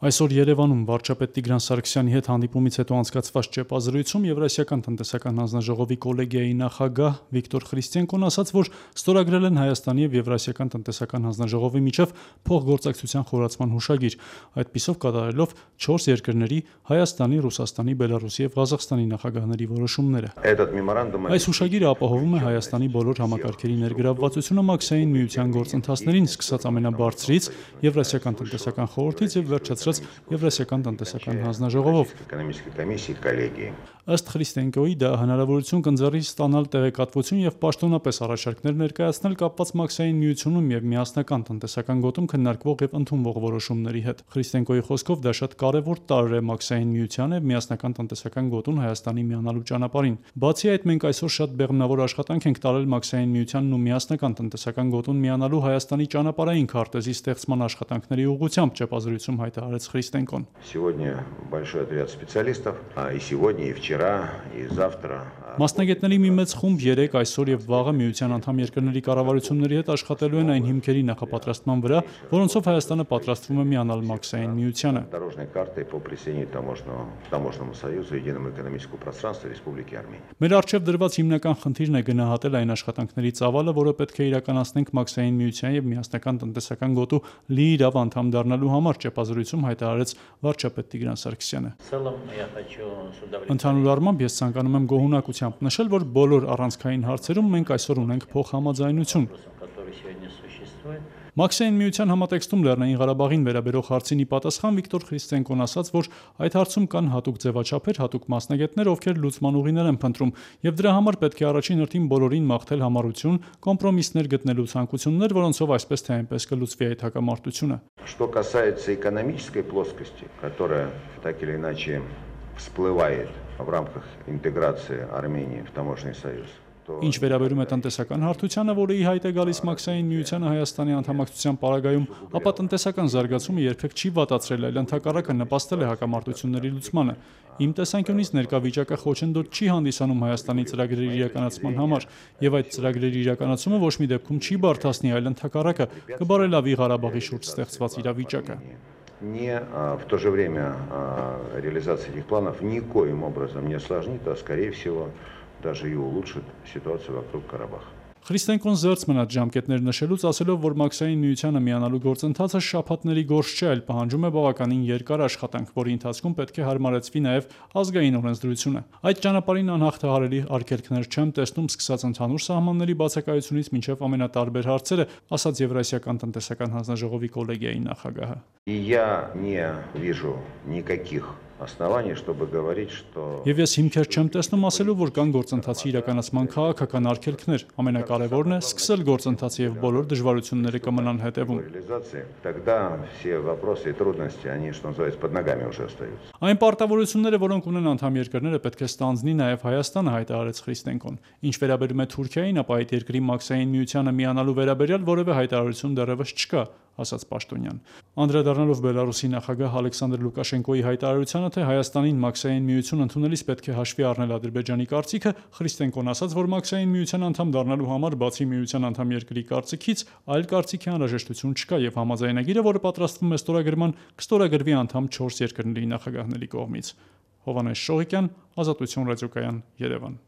Այսօր Երևանում վարչապետ Տիգրան Սարգսյանի հետ հանդիպումից հետո անցկացված ճեպազրույցում Եվրասիական տնտեսական հանձնաժողովի կոլեգիայի նախագահ Վիկտոր Խրիստենկոն ասաց, որ ստորագրել են Հայաստանի եւ Եվրասիական տնտեսական հանձնաժողովի միջև փոխգործակցության խորացման հուշագիր, այդպիսով կատարելով 4 երկրների՝ Հայաստանի, Ռուսաստանի, Բելարուսի եւ Ղազախստանի նախագահների որոշումները։ Այս հուշագիրը ապահովում է Հայաստանի բոլոր համակարգերի ներգրավվածությունը Մաքսային միության գործընթացներին, սկսած ամենաբարձրից Եվրասիական տնտեսական խորհրդից եւ վերջացրած Եվրասիական տնտեսական հանձնաժողովով։ Ըստ Խրիստենկոյի դա հնարավորություն կընձեռի ստանալ տեղեկատվություն եւ պաշտոնապես առաջարկներ ներկայացնել կապված Մաքսային միությունում եւ միասնական տնտեսական գոտում քննարկվող եւ ընդունվող որոշումների հետ։ Խրիստենկոյի խոսքով դա շատ կարեւոր տարր է Մաքսային միությանը եւ միասնական տնտեսական գոտուն Հայաստանի միանալու ճանապարհին։ Բացի այդ, մենք այսօր շատ բեղմնավոր աշխատանք ենք տարել Մաքսային միությանն ու միասնական տնտեսական գոտուն միանալու Հայաստանի ճանապարհային քարտեզի ստեղծման աշխատանքների ուղղությամբ, ճեպազրույցում հայտարարեց Խրիստենկոն։ Մասնագետների մի մեծ խումբ երեկ, այսօր եւ վաղը միության անդամ երկրների կառավարությունների հետ աշխատելու են այն հիմքերի նախապատրաստման վրա, որոնցով Հայաստանը պատրաստվում է միանալ Մաքսային միությանը։ Մեր առջև դրված հիմնական խնդիրն է գնահատել այն աշխատանքների ծավալը, որը պետք է իրականացնենք Մաքսային միության եւ միասնական տնտեսական գոտու լիիրավ անդամ դառնալու համար, ճեպազրույցում հայտարարեց վարչապետ Տիգրան Սարգսյանը։ Ընդհանուր առմամբ ես ցանկանում եմ գոհունակությամբ նշել, որ բոլոր առանցքային հարցերում մենք այսօր ունենք փոխհամաձայնություն։ Մաքսային միության համատեքստում Լեռնային Ղարաբաղին վերաբերող հարցին ի պատասխան Վիկտոր Խրիստենկոն ասաց, որ այդ հարցում կան հատուկ ձևաչափեր, հատուկ մասնագետներ, ովքեր լուծման ուղիներ են փնտրում, եւ դրա համար պետք է առաջին հերթին բոլորին մաղթել համառություն, կոմպրոմիսներ գտնելու ցանկություններ, որոնցով այսպես թե այնպես կլուծվի այդ հակամարտությունը։ Что касается экономической плоскости, которая так или иначе всплывает в рамках интеграции Армении в таможенный союз. Ինչ վերաբերում է տնտեսական հարթությանը, որը ի հայտ է գալիս Մաքսային միությանը Հայաստանի անդամակցության պարագայում, ապա տնտեսական զարգացումը երբեք չի վատացրել, այլ ընդհակառակը նպաստել է հակամարտությունների լուծմանը։ Իմ տեսանկյունից ներկա վիճակը խոչընդոտ չի հանդիսանում Հայաստանի ծրագրերի իրականացման համար, եւ այդ ծրագրերի իրականացումը ոչ մի դեպքում չի բարդացնի, այլ ընդհակառակը կբարելավի Ղարաբաղի շուրջ ստեղծված իրավիճակը։ В то же время реализация этих планов никоим образом не осложнит, а скорее всего даже и улучшит ситуацию вокруг Карабаха. Խրիստենկոն զերծ մնաց ժամկետներ նշելուց, ասելով, որ Մաքսային միությանը միանալու գործընթացը շաբաթների գործ չէ, այլ պահանջում է բավականին երկար աշխատանք, որի ընթացքում պետք է հարմարեցվի նաև ազգային օրենսդրությունը։ Այդ ճանապարհին անհաղթահարելի արգելքներ չեմ տեսնում, սկսած ընդհանուր սահմանների բացակայությունից մինչև ամենատարբեր հարցերը, ասաց Եվրասիական տնտեսական հանձնաժողովի կոլեգիայի նախագահը։ Я не вижу никаких оснований, чтобы говорить, что Եվ ես հիմքեր չեմ տեսնում ասելու, որ կան գործընթացի իրականացման քաղաքական արգելքներ։ Ամենակարևորն է սկսել գործընթացը եւ բոլոր դժվարությունները կմնան հետևում։ Тогда все вопросы и трудности, они, что называется, под ногами уже остаются. Այն պարտավորությունները, որոնք ունեն անդամ երկրները, պետք է ստանձնի նաև Հայաստանը, հայտարարեց Խրիստենկոն։ Ինչ վերաբերում է Թուրքիային, ապա այդ երկրի Մաքսային միությանը միանալու վերաբերյալ որևէ հայտարարություն դեռևս չկա, ասաց Պաշտոնյան։ Անդրադառնալով Բելարուսի նախագահ Ալեքսանդր Լուկաշենկոյի հայտարարությանը, թե Հայաստանին Մաքսային միություն ընդունելիս պետք է հաշվի առնել Ադրբեջանի կարծիքը, Խրիստենկոն ասաց, որ Մաքսային միության անդամ դառնալու համար բացի միության անդամ երկրի կարծիքից, այլ կարծիքի անհրաժեշտություն չկա եւ համաձայնագիրը, որը պատրաստվում է ստորագրման, կստորագրվի անդամ 4 երկրների նախագահների կողմից։ Հովհաննես Շողիկյան, Ազատություն ռադիոկայան, Երևան։